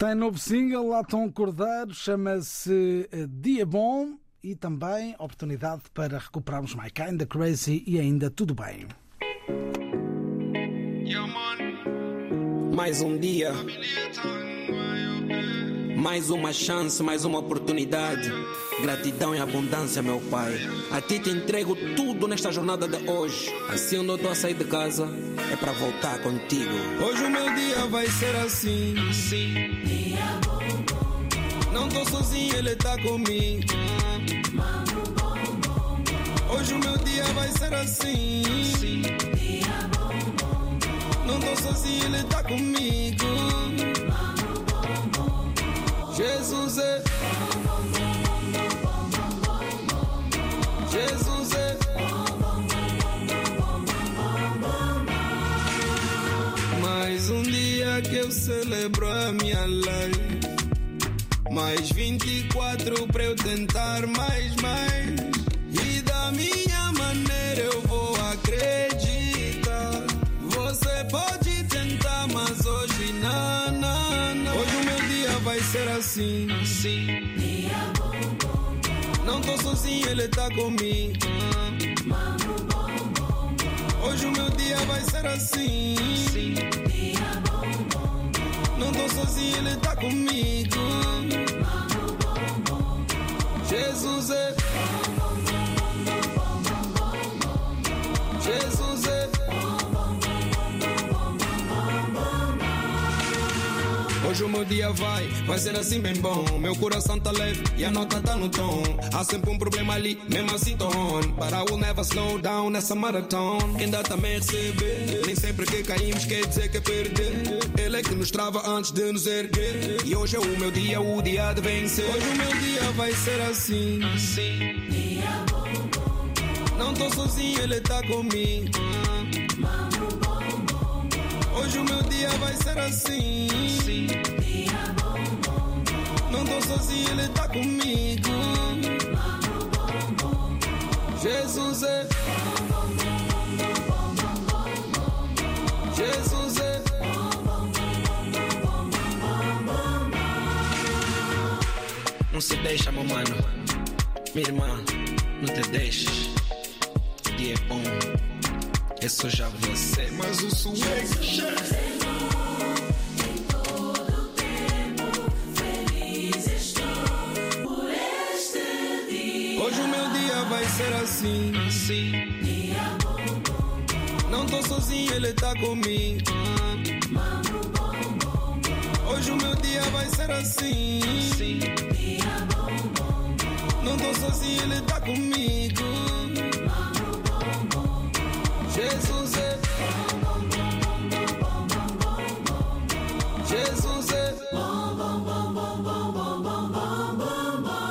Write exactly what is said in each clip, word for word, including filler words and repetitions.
Tem novo single, lá estão Cordeiro, chama-se Dia Bom e também oportunidade para recuperarmos My Kinda Crazy e ainda Tudo Bem. Mais um dia, mais uma chance, mais uma oportunidade. Gratidão e abundância, meu Pai. A ti te entrego tudo nesta jornada de hoje. Assim eu não estou a sair de casa, é para voltar contigo. Hoje o meu dia vai ser assim, assim. Dia bom, bom, bom. Não tô sozinho, ele tá comigo. Mambo, bom, bom, bom. Hoje o meu dia vai ser assim, assim. Dia bom, bom, bom. Não tô sozinho, ele tá comigo. Mambo, bom, bom, bom. Jesus é, Jesus é, mais um dia que eu celebro a minha life. Mais vinte e quatro para eu tentar mais, mais. E da minha maneira eu vou acreditar. Você pode tentar, mas hoje não, não, não. Hoje o meu dia vai ser assim, assim. Dia bom, bom, bom. Não tô sozinho, ele tá comigo. Mambo, bom, bom, bom. Hoje o meu dia vai ser assim, assim. Dia bom, bom, bom. Não tô sozinho, ele tá comigo. Mambo, bom, bom, bom. Jesus é, Jesus é. Hoje o meu dia vai, vai ser assim bem bom. Meu coração tá leve e a nota tá no tom. Há sempre um problema ali, mesmo assim tô on. But I will never slow down nessa maratona. Quem dá também recebe. Nem sempre que caímos quer dizer que é perder. Ele é que nos trava antes de nos erguer. E hoje é o meu dia, o dia de vencer. Hoje o meu dia vai ser assim, assim. Dia bom, bom, bom. Não tô sozinho, ele tá comigo. Mambo, bom, bom, bom. Hoje o meu dia vai ser assim, assim. Dia bom, bom, bom. Não tô sozinho, ele tá comigo. Mambo, bom, bom, bom. Jesus é, Jesus é. Não se deixa, meu mano. Minha irmã, não te deixes. Dia é bom, é só já você. Mas o swag. Hoje o meu dia vai ser assim, assim. Dia bom, bom, bom. Não tô sozinho, ele tá comigo. Mambo, bom, bom, bom. Hoje o meu dia vai ser assim, assim. Dia bom, bom, bom. Não tô sozinho, ele tá comigo. Mambo, bom, bom, bom. Jesus é, Jesus é. Bom, bom, bom, bom, bom, bom, bom, bom, bom, bom.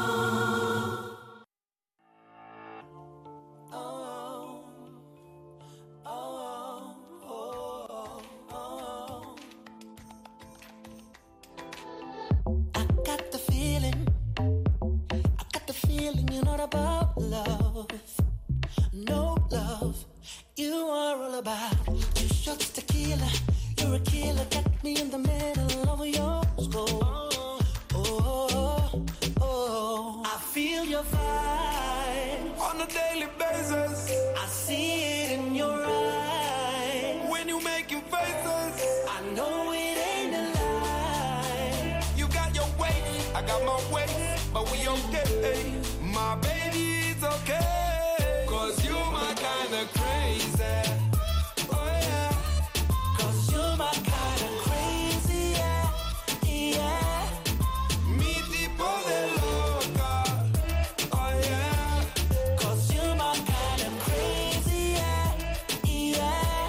About love, no love, you are all about. Two shots tequila, you're a killer, got me in the middle of your skull. Oh, oh, oh, oh. I feel your vibe On a daily basis, I see it in your eyes. when you making faces, I know it ain't a lie. you got your ways, I got my ways, but we okay. My baby, it's okay, cause you my kind of crazy. Oh yeah, Cause you're my kind of crazy, yeah, yeah. mi tipo de loca. Oh yeah, Cause you're my kind of crazy, yeah,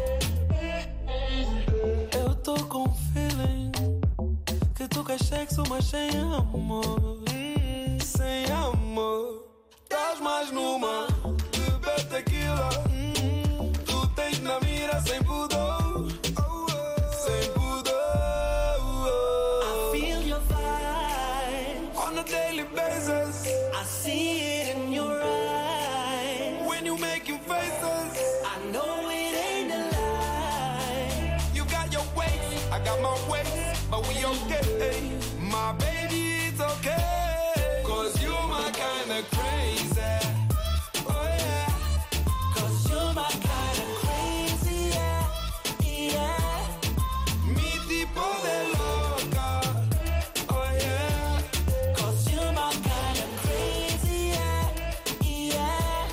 yeah. Eu tô com um feeling que tu queres sexo, mas sem amor. hum, sem amor, estás mais numa beber tequila. hum, Tu tens na mira sem pudor, oh, oh, sem pudor. I feel your vibe, On a daily basis, I see it in your eyes. when you making faces, I know it ain't a lie. you got your ways, I got my ways, but we okay. My baby, it's okay. Cause you my kind of crazy. Oh yeah. Cause you're my kind of crazy, yeah, yeah. Mi tipo de loca. Oh yeah. Cause you're my kind of crazy, yeah, yeah.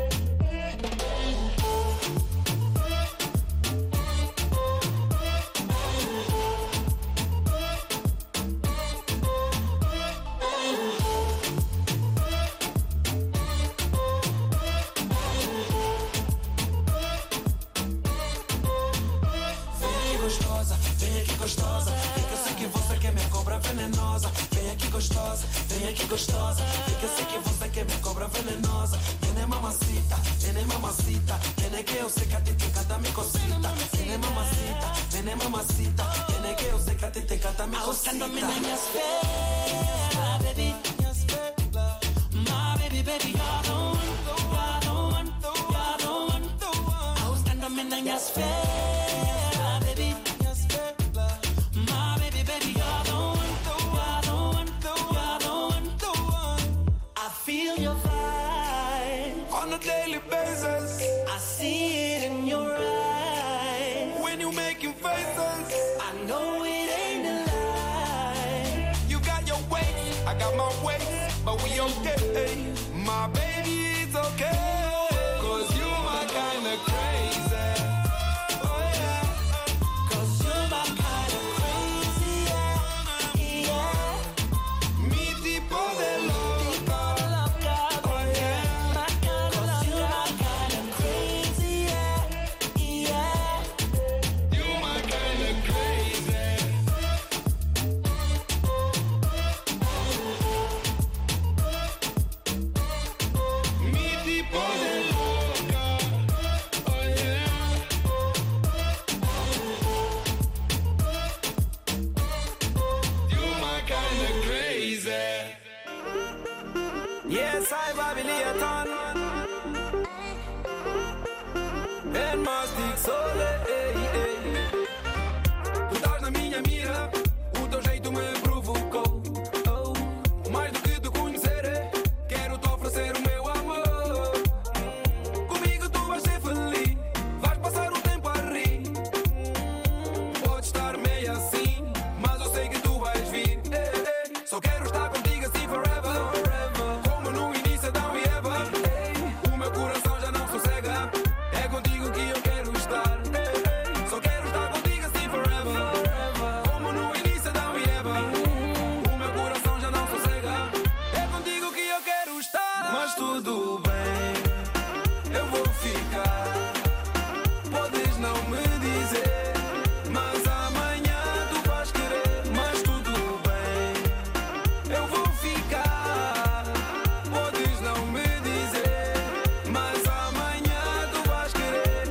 Vem aqui gostosa, vem que eu sei que você quer minha cobra venenosa. Vem aqui gostosa, vem aqui gostosa, vem que eu sei que você quer minha cobra venenosa. Vem mamacita, vem mamacita, vem que eu sei que a ti te encanta mi cosita. Vem mamacita, vem mamacita, vem que eu sei que a ti te encanta mi cosita. Buscándome na minha esfera, baby, my baby, baby, you're the one, you're the one, you're the one. Buscándome na minha esfera, baby. On a daily basis, I see it in your eyes. when you making faces, I know it ain't a lie. you got your ways, I got my ways, but we okay. My baby, it's okay. Cause you my kind of crazy. Oh yeah. Cause you're my kind of crazy, yeah, yeah. Mi tipo de loca. Oh yeah. Cause you're my kind of crazy, yeah, yeah. You my kind of crazy. Mi tipo de loca. Oh yeah. You my kind of crazy. Yes, I Babylon. And mastic sole. Tu estás na minha mira, o teu jeito me provocou. Oh, mais do que te conhecer, quero te oferecer o meu amor. Comigo tu vais ser feliz, vais passar o tempo a rir. Pode estar meio assim, mas eu sei que tu vais vir. Só quero estar contigo assim forever. Como no início Adão e Eva. O meu coração já não sossega. É contigo que eu quero estar. Só quero estar contigo assim forever. Como no início Adão e Eva. O meu coração já não sossega. É contigo que eu quero estar. Mas tudo bem, eu vou ficar. Podes não me dizer, mas amanhã tu vais querer. Mas tudo bem, eu vou ficar. Podes não me dizer, mas amanhã tu vais querer.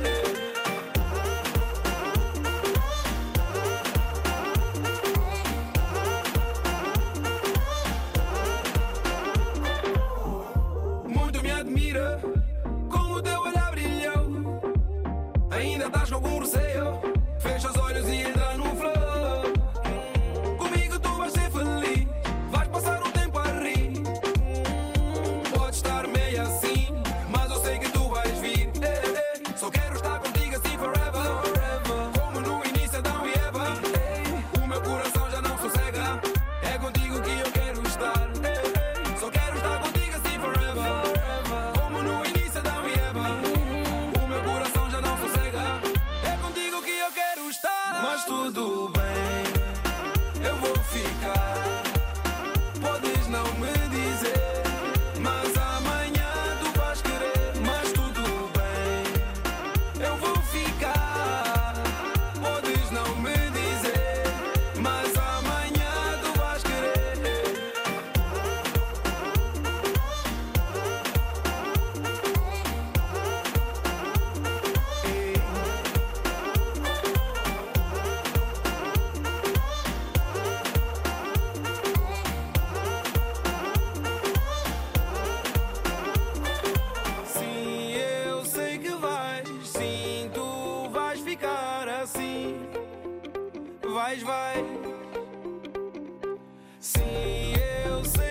Muito me admira como o teu olhar brilhou. Ainda estás com algum receio? Fecha os olhos e entra no flow. Comigo tu vais ser feliz, vais passar o tempo a rir. Pode estar meio assim, mas eu sei que tu vais vir. Só quero estar contigo assim forever. Como no início Adão e Eva. O meu coração já não sossega. É contigo que eu quero estar. Só quero estar contigo assim forever. Como no início Adão e Eva. O meu coração já não sossega. É contigo que eu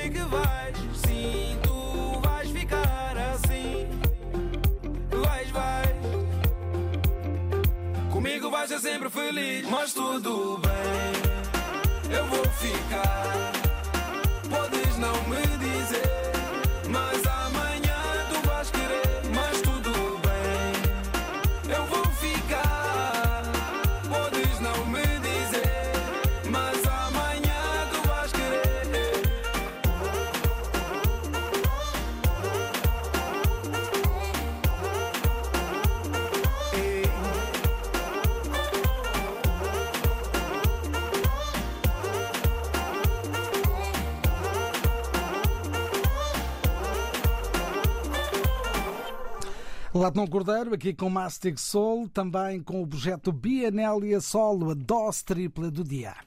sei que vais, sim, tu vais ficar assim. Vais, vais. Comigo vais ser sempre feliz, mas tudo bem, eu vou ficar. Podes não me dizer, mas amanhã tu vais querer. Mas tudo bem, eu vou ficar. Podes não me dizer, mas amanhã tu vais querer. Latão Cordeiro, aqui com Mastic Soul, também com o projeto Bianélia Solo, a dose tripla do dia.